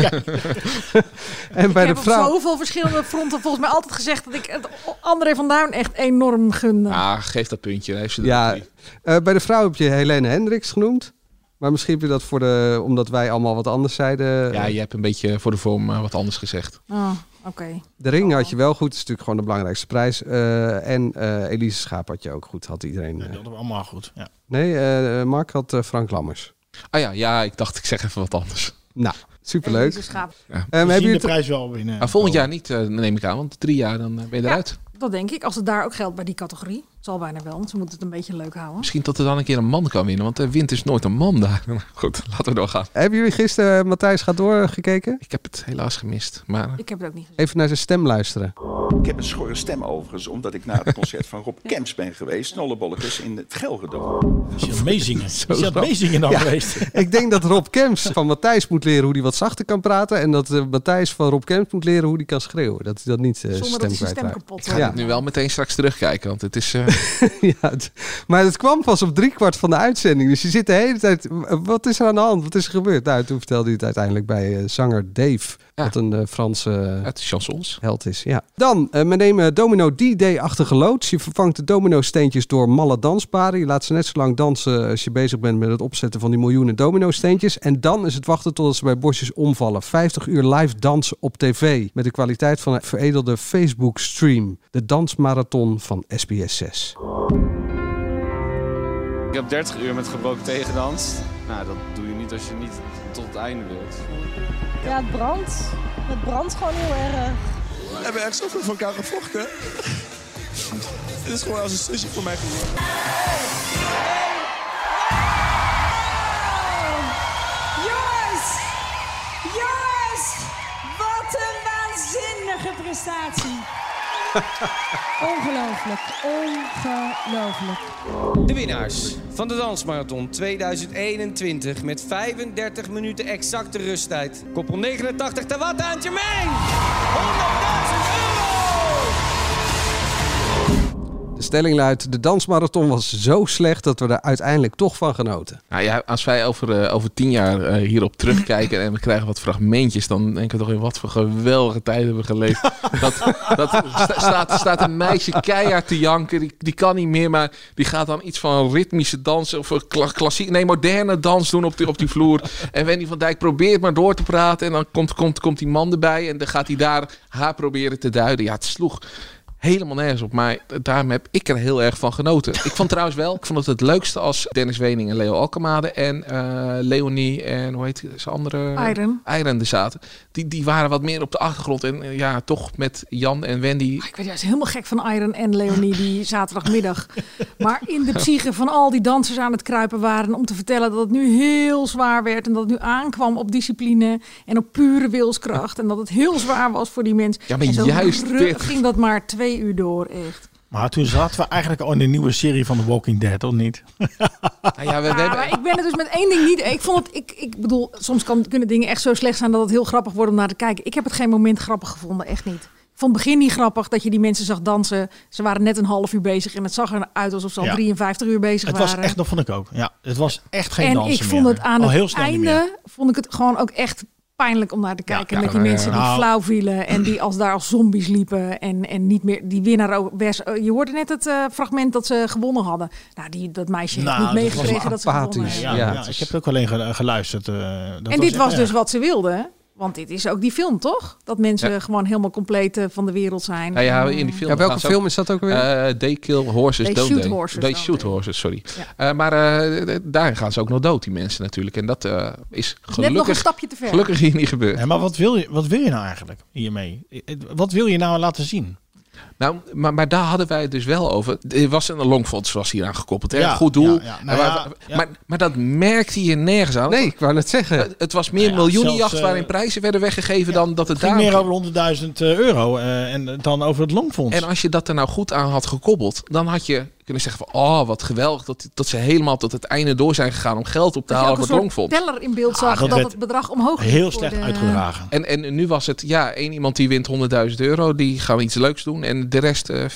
En bij ik de heb vrouw... op zoveel verschillende fronten volgens mij altijd gezegd dat ik André van Duin echt enorm gunde. Ah, geef dat puntje. Heeft ze ja, uh, bij de vrouw heb je Helene Hendricks genoemd. Maar misschien heb je dat voor de, omdat wij allemaal wat anders zeiden. Ja, je hebt een beetje voor de vorm uh, wat anders gezegd. Oh, oké. Okay. De ring had je wel goed. Dat is natuurlijk gewoon de belangrijkste prijs. Uh, en uh, Elise Schaap had je ook goed. Had iedereen. Uh... Ja, dat hadden we allemaal goed. Ja. Nee, uh, Mark had uh, Frank Lammers. Ah ja, ja, ik dacht ik zeg even wat anders. Nou, superleuk. Elise Schaap. Ja. Um, hebben jullie de prijs wel winnen? Ah, volgend jaar niet, uh, neem ik aan. Want drie jaar dan uh, ben je eruit. Ja. Dat denk ik, als het daar ook geldt bij die categorie. Het zal bijna wel, want ze moeten het een beetje leuk houden. Misschien dat er dan een keer een man kan winnen, want er wint dus nooit een man daar. Goed, laten we doorgaan. Hebben jullie gisteren uh, Matthijs gaat door gekeken? Ik heb het helaas gemist. Maar... Ik heb het ook niet gezien. Even naar zijn stem luisteren. Ik heb een schorre stem overigens, omdat ik naar het concert van Rob Kemps ben geweest. Snollebollekes in het Gelredome. Is je aan het meezingen? Is je aan het meezingen dan ja, geweest? Ik denk dat Rob Kemps van Matthijs moet leren hoe hij wat zachter kan praten. En dat uh, Matthijs van Rob Kemps moet leren hoe hij kan schreeuwen. Dat hij dat niet uh, Zonder stem dat hij stem kapot Ik ga ja. het nu wel meteen straks terugkijken, want het is... Uh... ja, het, maar het kwam pas op driekwart van de uitzending. Dus je zit de hele tijd... Wat is er aan de hand? Wat is er gebeurd? Nou, toen vertelde hij het uiteindelijk bij uh, zanger Dave. Ja. Wat een uh, Franse uh, Uit de chansons. held is. Ja. Dan, uh, we nemen domino D-Day-achtige loods. Je vervangt de domino-steentjes door malle dansparen. Je laat ze net zo lang dansen als je bezig bent met het opzetten van die miljoenen domino-steentjes. En dan is het wachten totdat ze bij bosjes omvallen. vijftig uur live dansen op tv. Met de kwaliteit van een veredelde Facebook-stream. De dansmarathon van S B S zes. Ik heb dertig uur met gebroken thee gedanst. Nou, dat doe je niet als je niet tot het einde wilt. Ja, het brandt. Het brandt gewoon heel erg. We hebben echt zoveel van elkaar gevochten. Het is gewoon als een zusje voor mij geworden. Jongens! Jongens! Wat een waanzinnige prestatie. Ongelooflijk, ongelooflijk. De winnaars van de Dansmarathon tweeduizend eenentwintig met vijfendertig minuten exacte rusttijd. Koppel negenentachtig, Tawata en Jermaine. honderdduizend euro! De stelling luidt, de dansmarathon was zo slecht dat we er uiteindelijk toch van genoten. Nou ja, als wij over, uh, over tien jaar uh, hierop terugkijken en we krijgen wat fragmentjes, dan denken we toch in wat voor geweldige tijden hebben we geleefd. dat, dat sta, staat, staat een meisje keihard te janken, die, die kan niet meer, maar die gaat dan iets van ritmische dans of kla- klassiek, nee, moderne dans doen op die, op die vloer. En Wendy van Dijk probeert maar door te praten en dan komt, komt, komt die man erbij en dan gaat hij daar haar proberen te duiden. Ja, het sloeg helemaal nergens op, maar daarom heb ik er heel erg van genoten. Ik vond trouwens wel, ik vond het het leukste als Dennis Wening en Leo Alkemade en uh, Leonie en hoe heet ze andere? Iron. Iron er zaten. Die, die waren wat meer op de achtergrond en uh, ja, toch met Jan en Wendy. Ik werd juist helemaal gek van Iron en Leonie die zaterdagmiddag. Maar in de psyche van al die dansers aan het kruipen waren om te vertellen dat het nu heel zwaar werd en dat het nu aankwam op discipline en op pure wilskracht en dat het heel zwaar was voor die mensen. Ja, maar en zo juist ru- dit. ging dat maar twee uur door, echt. Maar toen zaten we eigenlijk al in de nieuwe serie van The Walking Dead, of niet? Nou ja, we, we Ja, maar ik ben het dus met één ding niet. Ik vond het, ik, ik bedoel, soms kan, kunnen dingen echt zo slecht zijn dat het heel grappig wordt om naar te kijken. Ik heb het geen moment grappig gevonden, echt niet. Ik vond het begin niet grappig dat je die mensen zag dansen. Ze waren net een half uur bezig en het zag eruit alsof ze al Ja. drieënvijftig uur bezig Het waren. was echt, dat vond ik ook. Ja, het was echt geen en dansen ik vond meer. het aan Al heel het snel niet meer. einde, vond ik het gewoon ook echt pijnlijk om naar te kijken. Ja, en dat ja, die ja, mensen ja. die Nou. flauw vielen en die als daar als zombies liepen en, en niet meer, die winnaar ook best. Je hoorde net het uh, fragment dat ze gewonnen hadden. Nou, die, dat meisje heeft Nou, niet dat was meegekregen dat ze gewonnen Ja, hebben. ja, ja, ik heb ook alleen ge- geluisterd. Uh, dat En dit echt was dus erg. wat ze wilden. Want dit is ook die film, toch? Dat mensen Ja. gewoon helemaal compleet uh, van de wereld zijn. Nou ja, En, in die film. Ja, welke gaan ze film ook- is dat ook weer? Uh, They Kill Horses, They Don't Shoot They? Horses, They don't Shoot they. Horses, sorry. Uh, maar uh, daarin gaan ze ook nog dood, die mensen natuurlijk. En dat uh, is gelukkig, nog een stapje te ver. gelukkig hier niet gebeurd. Ja, maar wat wil, je, wat wil je nou eigenlijk hiermee? Wat wil je nou laten zien? Nou, maar, maar daar hadden wij het dus wel over. Er was een longfonds was hier aan gekoppeld. Hè? Ja, Goed doel. ja, ja. Nou maar, ja, ja. Maar, maar dat merkte je nergens aan. Nee, ik wou net zeggen. Het, het was meer Ja, miljoenenjacht zelfs, uh, waarin prijzen werden weggegeven dan dat het Het ging daar meer ging. over honderdduizend euro uh, en dan over het Longfonds. En als je dat er nou goed aan had gekoppeld, dan had je kunnen zeggen van, oh, wat geweldig dat, dat ze helemaal tot het einde door zijn gegaan om geld op te dat je halen ook voor een het soort longfonds. teller in beeld zag Ah, dat dat, werd het bedrag omhoog ging. heel voor slecht de- uitgedragen. En, en nu was het, ja, één iemand die wint honderdduizend euro, die gaan we iets leuks doen. En de rest, uh,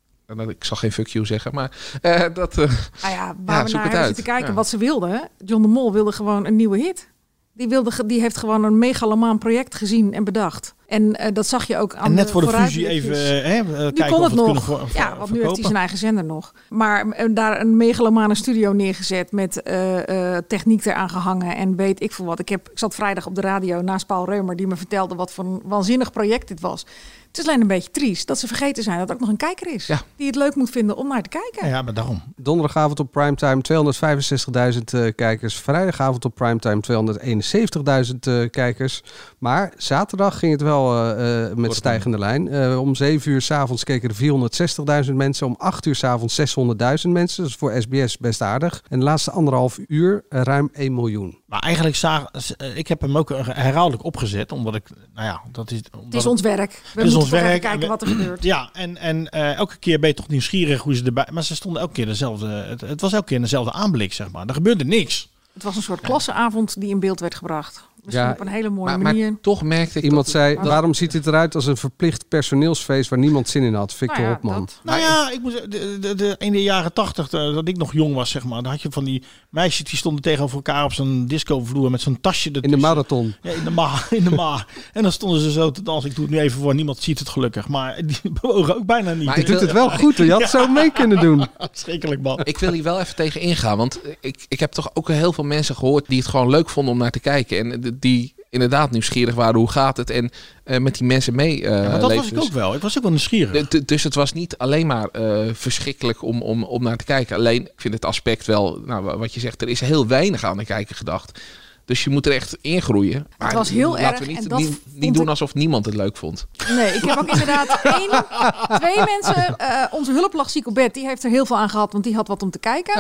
ik zal geen fuck you zeggen, maar uh, dat... Uh, Nou ja, waar ja, we zoek naar het hebben uit. zitten kijken Ja. wat ze wilden. John de Mol wilde gewoon een nieuwe hit. Die, wilde, ge- die heeft gewoon een megalomaan project gezien en bedacht. En uh, dat zag je ook aan En net voor de fusie vooruitblikjes. even uh, hè, uh, Nu kijken kon of het we het nog. kunnen voor, Ja, voor- want nu heeft hij verkopen. zijn eigen zender nog. Maar uh, daar een megalomane studio neergezet met uh, uh, techniek eraan gehangen en weet ik veel wat. Ik, heb, ik zat vrijdag op de radio naast Paul Reumer die me vertelde wat voor een waanzinnig project dit was. Het is alleen een beetje triest dat ze vergeten zijn dat er ook nog een kijker is. Ja. Die het leuk moet vinden om naar te kijken. Ja, maar daarom. Donderdagavond op primetime tweehonderdvijfenzestigduizend uh, kijkers. Vrijdagavond op primetime tweehonderdeenenzeventigduizend uh, kijkers. Maar zaterdag ging het wel uh, uh, met stijgende lijn. Uh, om zeven uur 's avonds keken er vierhonderdzestigduizend mensen. Om acht uur 's avonds zeshonderdduizend mensen. Dat is voor S B S best aardig. En de laatste anderhalf uur uh, ruim één miljoen. Maar eigenlijk zag ik heb hem ook herhaaldelijk opgezet, omdat ik, nou ja, dat is. Het is ons werk. We Het is moeten ons toch even werk. kijken En we- wat er gebeurt. Ja, en, en uh, elke keer ben je toch nieuwsgierig hoe ze erbij. Maar ze stonden elke keer dezelfde. Het, het was elke keer dezelfde aanblik, zeg maar. Er gebeurde niks. Het was een soort klassenavond die in beeld werd gebracht. Misschien Ja, op een hele mooie maar, maar manier. toch merkte ik Iemand dat, zei, dat- waarom ziet het eruit als een verplicht personeelsfeest waar niemand zin in had? Victor Nou ja, Hopman. dat. Nou ja, ik moet zeggen, de, de, de, in de jaren tachtig, dat ik nog jong was, zeg maar, dan had je van die meisjes die stonden tegenover elkaar op zo'n discovloer met zo'n tasje In de ertussen. marathon. Ja, in de ma, in de ma. En dan stonden ze zo te dansen. Ik doe het nu even voor, niemand ziet het gelukkig. Maar die bewogen ook bijna niet. Maar Je ik doet wil- het wel goed hoor. Je had het zo mee kunnen doen. Schrikkelijk, man. Ik wil hier wel even tegen ingaan, want ik, ik heb toch ook heel veel mensen gehoord die het gewoon leuk vonden om naar te kijken. En die inderdaad nieuwsgierig waren, hoe gaat het? En uh, met die mensen mee uh, Ja, maar dat leven. was ik ook wel. Ik was ook wel nieuwsgierig. Dus, dus het was niet alleen maar uh, verschrikkelijk om, om, om naar te kijken. Alleen, ik vind het aspect wel, nou, wat je zegt, er is heel weinig aan de kijker gedacht. Dus je moet er echt ingroeien. Maar Het was heel laten erg we niet, en dat niet, vond niet doen ik- alsof niemand het leuk vond. Nee, ik heb ook inderdaad één, twee mensen. Uh, onze hulplag Sicobet, die heeft er heel veel aan gehad, want die had wat om te kijken. Nou.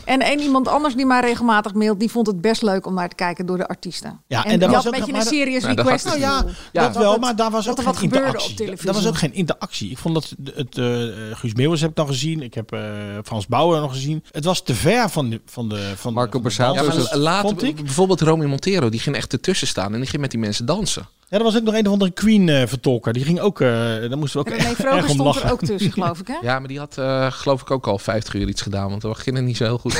En één iemand anders die mij regelmatig mailt, die vond het best leuk om naar te kijken door de artiesten. Ja, en, en dat die was had ook een beetje nog een maar- serious Nou, dat request. gaat- Nou ja, gevoel. ja, dat wel, het- maar daar was dat ook er geen wat gebeurde interactie. op televisie. Dat was ook geen interactie. Ik vond dat het, uh, Guus Meeuwis heb ik dan gezien. Ik heb uh, Frans Bauer nog gezien. Het was te ver van de van de van Marco van de Borsato. Ja, dansers, maar later, vond ik. bijvoorbeeld Romy Montero, die ging echt ertussen staan en die ging met die mensen dansen. Ja, er was ook nog een of andere Queen-vertolker. Die ging ook, uh, daar moesten we ook René erg Vroger om stond lachen. er ook tussen, geloof ik, hè? Ja, maar die had uh, geloof ik ook al vijftig uur iets gedaan, want we beginnen niet zo heel goed.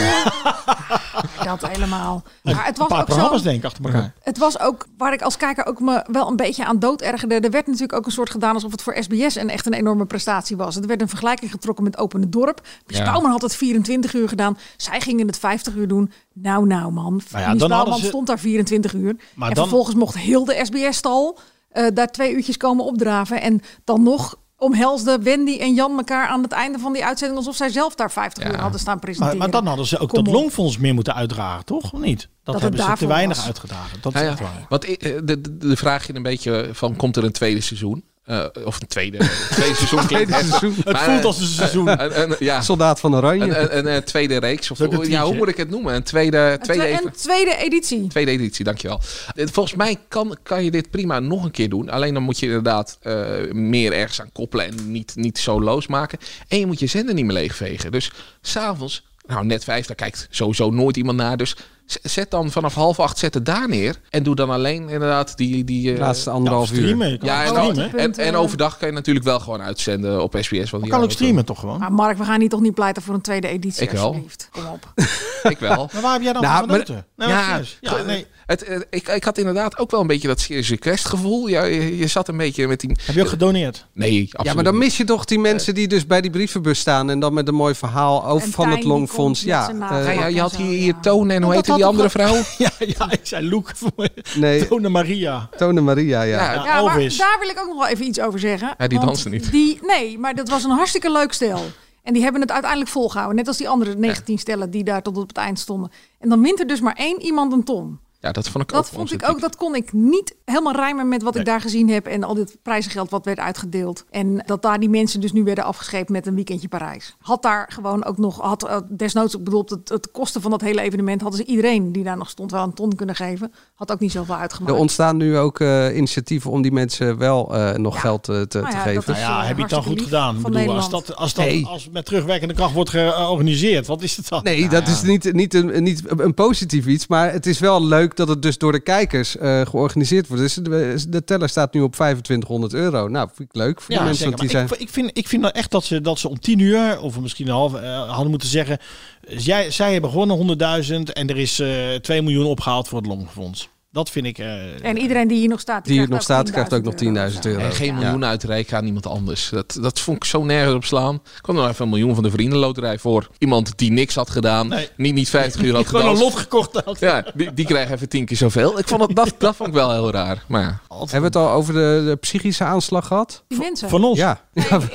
Dat helemaal. Maar het Een was paar ook programma's zo. denk ik achter elkaar. Het was ook waar ik als kijker ook me wel een beetje aan dood ergerde. Er werd natuurlijk ook een soort gedaan alsof het voor S B S een echt een enorme prestatie was. Er werd een vergelijking getrokken met Open het Dorp. Mies Ja. Bouwman had het vierentwintig uur gedaan. Zij gingen het vijftig uur doen. Nou, nou man. Nou ja, Mies dan Bouwman hadden ze- stond daar vierentwintig uur. Maar en dan- vervolgens mocht heel de S B S-stal uh, daar twee uurtjes komen opdraven. En dan nog omhelsden Wendy en Jan elkaar aan het einde van die uitzending alsof zij zelf daar vijftig uur hadden staan presenteren. Maar, maar dan hadden ze ook Kom dat op. Longfonds meer moeten uitdragen, toch? Of niet? Dat, Dat het hebben ze te daarvoor weinig was. uitgedragen. Dat is Nou echt ja, waar. want ik- de, de, de vraag je een beetje van, komt er een tweede seizoen? Uh, of een tweede, tweede seizoen klinkt Tweede heftig. seizoen. Het Maar, voelt uh, als een seizoen. Een, een, ja, Soldaat van Oranje. een, een, een, een tweede reeks. Of, Leuk een ja, tweetje. hoe moet ik het noemen? Een tweede, Een, tweede, twe- even- een tweede editie. tweede editie, dankjewel. Eh, Volgens mij kan, kan je dit prima nog een keer doen. Alleen dan moet je inderdaad uh, meer ergens aan koppelen en niet, niet zo losmaken. En je moet je zender niet meer leegvegen. Dus s'avonds, nou net vijf, daar kijkt sowieso nooit iemand naar. Dus z- zet dan vanaf half acht, zet het daar neer. En doe dan alleen inderdaad die... die uh, Laatste anderhalf Ja, streamen. Je uur. kan ja, ook en, streamen. en, en overdag kan je natuurlijk wel gewoon uitzenden op S B S. Want Maar die kan ook houden streamen toch gewoon? Maar Mark, we gaan hier toch niet pleiten voor een tweede editie, Ik wel. alsjeblieft. Kom op. het- Ik wel. Maar waar heb jij dan Nou, van maar- genoten? Nee, maar Ja, serieus. ja, nee. Het, eh, ik, ik had inderdaad ook wel een beetje dat Serious Request gevoel. Ja, je, je zat een beetje met die... Heb je ook gedoneerd? Nee, absoluut Ja, maar dan niet. mis je toch die mensen die dus bij die brievenbus staan en dan met een mooi verhaal over En van Tijn het die Longfonds. komt met Ja, zijn eh, nagel. Ja, ja, je had en zo, hier, hier ja. Toon en hoe dat heette had die toch andere wel- vrouw? Ja, ja, ik zei Loek. nee, Tone Maria. Tone Maria, ja. Ja, Ja, Ja, maar Elvis. daar wil ik ook nog wel even iets over zeggen. Ja, die Want dansen niet. Die, nee, maar dat was een hartstikke leuk stel. En die hebben het uiteindelijk volgehouden. Net als die andere negentien stellen die daar tot op het eind stonden. En dan wint er dus maar één iemand een ton. Ja, dat vond ik Dat ook vond ik onsympathiek. ook, dat kon ik niet helemaal rijmen met wat Nee. ik daar gezien heb. En al dit prijzengeld wat werd uitgedeeld. En dat daar die mensen dus nu werden afgescheept met een weekendje Parijs. Had daar gewoon ook nog, had uh, desnoods, ik bedoel, het, het kosten van dat hele evenement hadden ze iedereen die daar nog stond wel een ton kunnen geven. Had ook niet zoveel uitgemaakt. Er ontstaan nu ook uh, initiatieven om die mensen wel uh, nog Ja. geld uh, te, Nou ja, te dat geven. is- Nou ja, uh, heb je het dan goed hartstikke lief gedaan? Ik van bedoel, als, Nederland. dat, als, dat, Nee. als met terugwerkende kracht wordt georganiseerd, wat is het dan? Nee, dat is niet, niet, een, niet een positief iets. Maar het is wel leuk dat het dus door de kijkers uh, georganiseerd wordt. Dus de, de teller staat nu op vijfentwintighonderd euro. Nou, vind ik leuk voor Ja, de mensen. zeker. Want die Maar zijn... ik, ik, vind, ik vind nou echt dat ze, dat ze om tien uur, of misschien een half, uh, hadden moeten zeggen... Jij, zij hebben gewonnen honderdduizend en er is uh, twee miljoen opgehaald voor het Longfonds. Dat vind ik... Uh, En iedereen die hier nog staat, Die hier nog krijgt staat, ook krijgt ook nog tienduizend euro. En geen Ja. miljoen uitreiken aan iemand anders. Dat, dat vond ik zo nergens op slaan. Ik kwam nog even een miljoen van de vriendenloterij voor. Iemand die niks had gedaan. Nee. Niet, niet vijftig uur had gewoon gedaan. een lot gekocht had. Ja, die, die krijgen even tien keer zoveel. Ik vond dat, dat, dat vond ik wel heel raar. Maar ja. Hebben we het al over de, de psychische aanslag gehad? Die mensen. Van ons? Ja.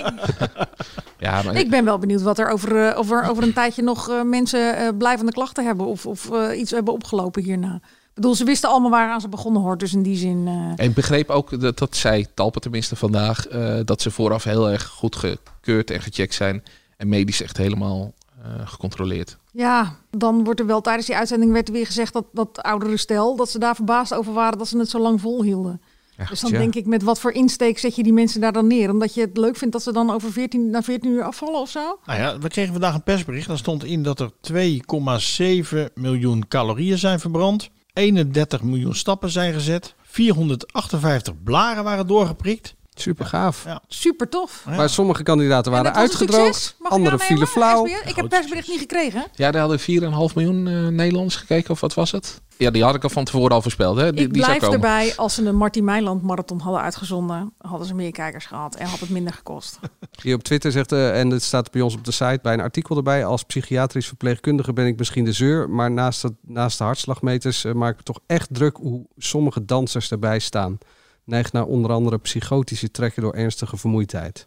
Ja, maar Ik ben wel benieuwd wat er over, uh, over, over een tijdje nog uh, mensen uh, blijvende klachten hebben. Of, of uh, iets hebben opgelopen hierna. Ik bedoel, ze wisten allemaal waaraan ze begonnen hoort. Dus in die zin... Uh... En ik begreep ook, dat, dat zei Talpa tenminste vandaag, uh, dat ze vooraf heel erg goed gekeurd en gecheckt zijn. En medisch echt helemaal uh, gecontroleerd. Ja, dan wordt er wel tijdens die uitzending werd er weer gezegd dat dat oudere stel, dat ze daar verbaasd over waren dat ze het zo lang volhielden. Ja, Dus dan tja. denk ik, met wat voor insteek zet je die mensen daar dan neer? Omdat je het leuk vindt dat ze dan over veertien, na veertien uur afvallen of zo? Nou ja, we kregen vandaag een persbericht. Daar stond in dat er twee komma zeven miljoen calorieën zijn verbrand. eenendertig miljoen stappen zijn gezet. vierhonderdachtenvijftig blaren waren doorgeprikt. Super gaaf. Ja. Super tof. Ja. Maar sommige kandidaten En waren dat was een uitgedroogd. succes? Mag ik Andere aannemen? vielen flauw. S B S? Ik heb persbericht niet gekregen. Ja, daar hadden vier komma vijf miljoen uh, Nederlanders gekeken, of wat was het? Ja, die had ik al van tevoren al voorspeld. Hè? Die, Ik die zou blijf komen. erbij, als ze een Martin Meiland marathon hadden uitgezonden, hadden ze meer kijkers gehad en had het minder gekost. Die op Twitter zegt, uh, en het staat bij ons op de site bij een artikel erbij. Als psychiatrisch verpleegkundige ben ik misschien de zeur. Maar naast, het, naast de hartslagmeters uh, maak ik toch echt druk hoe sommige dansers erbij staan. Neigt naar onder andere psychotische trekken door ernstige vermoeidheid. Ja.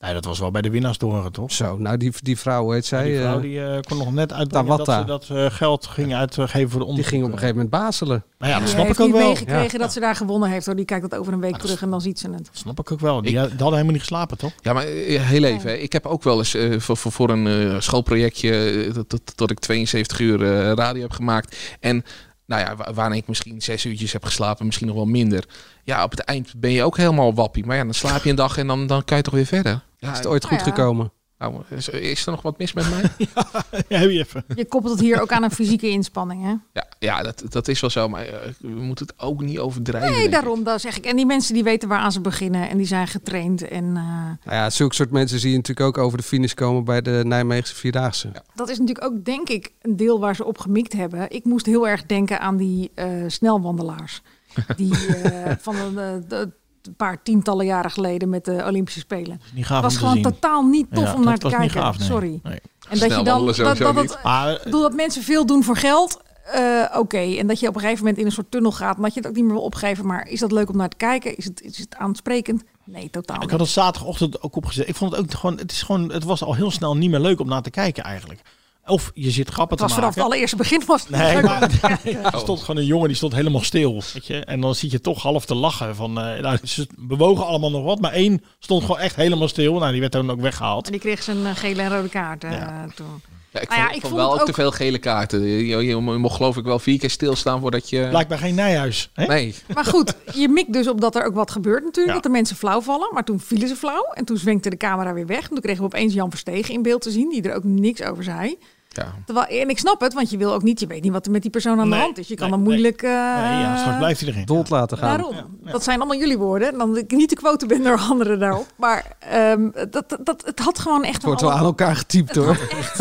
Nee, dat was wel bij de winnaars door, toch? Zo, nou die, die vrouw, heet zij? Ja, die vrouw uh, die uh, kon nog net uitbrengen dat ze dat uh, geld ging uitgeven voor de onderzoek. Die ging op een gegeven moment bazelen. Nou ja, dat die snap heeft ik ook niet wel. meegekregen Ja. dat ze daar gewonnen heeft. Hoor. Die kijkt dat over een week Maar terug dat en dan ziet ze het. Dat snap ik ook wel. Die, Ik- die hadden helemaal niet geslapen, toch? Ja, maar uh, heel even. hè. Ik heb ook wel eens uh, voor, voor, voor een uh, schoolprojectje uh, dat, dat, dat ik tweeënzeventig uur uh, radio heb gemaakt. En nou ja, wa- waarin ik misschien zes uurtjes heb geslapen, misschien nog wel minder. Ja, op het eind ben je ook helemaal wappie. Maar ja, dan slaap je een dag en dan, dan kan je toch weer verder. Ja, Is het ooit goed Nou ja. gekomen? nou, is, is er nog wat mis met mij? Ja, heb je even. Je koppelt het hier ook aan een fysieke inspanning, hè? Ja, ja dat, dat is wel zo. Maar uh, we moeten het ook niet overdrijven. Nee, denk ik. daarom, dat zeg ik. En die mensen die weten waaraan ze beginnen en die zijn getraind. En uh, Nou ja, zulke soort mensen zie je natuurlijk ook over de finish komen bij de Nijmeegse Vierdaagse. Ja. dat is natuurlijk ook, denk ik, een deel waar ze op gemikt hebben. Ik moest heel erg denken aan die uh, snelwandelaars. Die uh, van een uh, de, een paar tientallen jaren geleden met de Olympische Spelen. Niet gaaf Het was om te gewoon zien. totaal niet tof Ja, om naar dat te was niet kijken. gaaf, nee. Sorry. Nee. En dat je dan Snelwandelen dat, sowieso dat, niet. het, Maar, ik bedoel dat mensen veel doen voor geld. Uh, Oké, okay. En dat je op een gegeven moment in een soort tunnel gaat, maar dat je het ook niet meer wil opgeven. Maar is dat leuk om naar te kijken? Is het, is het aansprekend? Nee, totaal ik niet. had het zaterdagochtend ook opgezet. Ik vond het ook gewoon, het is gewoon, het was al heel snel niet meer leuk om naar te kijken eigenlijk. Of je zit grappen Het was te vanaf maken. het allereerste begin was het Nee, leuk. maar nee, er stond gewoon een jongen die stond helemaal stil. Weet je? En dan zit je toch half te lachen. Van, uh, nou, ze bewogen allemaal nog wat, maar één stond gewoon echt helemaal stil. Nou, die werd dan ook weggehaald. En die kreeg zijn uh, gele en rode kaart uh, Ja. toen. Ja, ik Nou vond, ja, ik vond vond wel het ook ook- te veel gele kaarten. Je, je, je mocht geloof ik wel vier keer stilstaan voordat je... Blijkbaar geen Nijhuis. Hè? Nee. Maar goed, je mikt dus op dat er ook wat gebeurt natuurlijk. Ja. Dat de mensen flauw vallen. Maar toen vielen ze flauw. En toen zwenkte de camera weer weg. En toen kregen we opeens Jan Verstegen in beeld te zien. Die er ook niks over zei. Ja. Terwijl, en ik snap het, want je wil ook niet... Je weet niet wat er met die persoon aan Nee, de hand is. Je kan nee, hem moeilijk... uh, Nee, ja, straks blijft hij erin. Dood laten gaan. Daarom. Dat zijn allemaal jullie woorden. En dan ik niet de quote ben door anderen daarop. Maar um, dat, dat, het had gewoon echt... Het wordt alle- wel aan elkaar getypt hoor.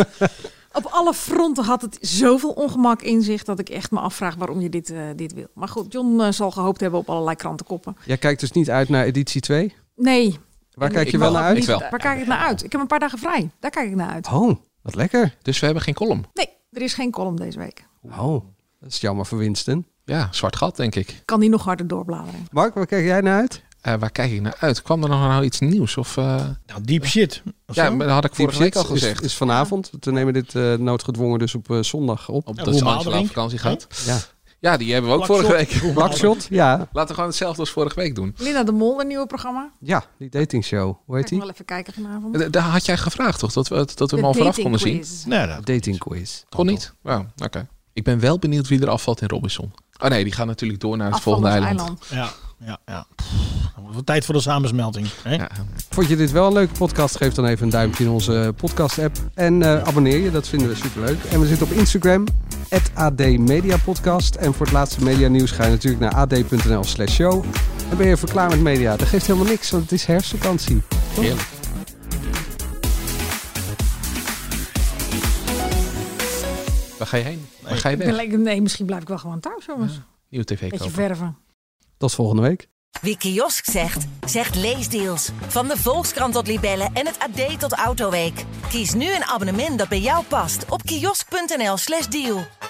Op alle fronten had het zoveel ongemak in zich dat ik echt me afvraag waarom je dit, uh, dit wil. Maar goed, John uh, zal gehoopt hebben op allerlei krantenkoppen. Jij kijkt dus niet uit naar editie twee? Nee. Waar En kijk ik je wel mag naar ook uit? niet- Ik wel. Waar kijk ik naar uit? Ik heb een paar dagen vrij. Daar kijk ik naar uit. Oh, wat lekker. Dus we hebben geen column. Nee, er is geen column deze week. Oh, dat is jammer voor Winston. Ja, zwart gat denk ik. Kan die nog harder doorbladeren. Mark, waar kijk jij naar uit? Uh, waar kijk ik naar uit? Kwam er nog nou iets nieuws? Of, uh... Nou, deep shit. Of Ja, zo? maar dat had ik vorige week al Is- gezegd. Is, vanavond. We nemen dit uh, noodgedwongen dus op uh, zondag op. Op Ja, dat Roel Angela op Madelink. vakantie gaat. Ja. Ja, die hebben we ook Plakshot. vorige week. Plakshot, ja. Laten we gewoon hetzelfde als vorige week doen. Linda de Mol, een nieuwe programma. Ja, die datingshow. Hoe Ga heet ik die? wel even kijken vanavond. D- Daar had jij gevraagd toch? Dat we, dat we De hem al vooraf dating konden zien? quiz. Nee, dat Dating quiz. Gewoon niet? Ja, oké. Okay. Ik ben wel benieuwd wie er afvalt in Robinson. Oh nee, die gaan natuurlijk door naar het volgende Afvallers eiland. eiland. Ja, ja, ja. Pff, dan wordt het tijd voor de samensmelting. Hè? Ja. Vond je dit wel een leuke podcast? Geef dan even een duimpje in onze podcast-app. En uh, abonneer je, dat vinden we superleuk. En we zitten op Instagram, at A D Media Podcast. En voor het laatste media nieuws ga je natuurlijk naar ad.nl slash show. En ben je even klaar met media. Dat geeft helemaal niks, want het is herfstvakantie. Toch? Heerlijk. Waar ga je heen? Waar ga je Ik weg? ben lekker- nee, misschien blijf ik wel gewoon thuis, jongens. Nieuwe tv Beetje kopen. verven. Tot volgende week. Wie kiosk zegt, zegt leesdeals. Van de Volkskrant tot Libellen en het A D tot Autoweek. Kies nu een abonnement dat bij jou past op kiosk.nl slash deal.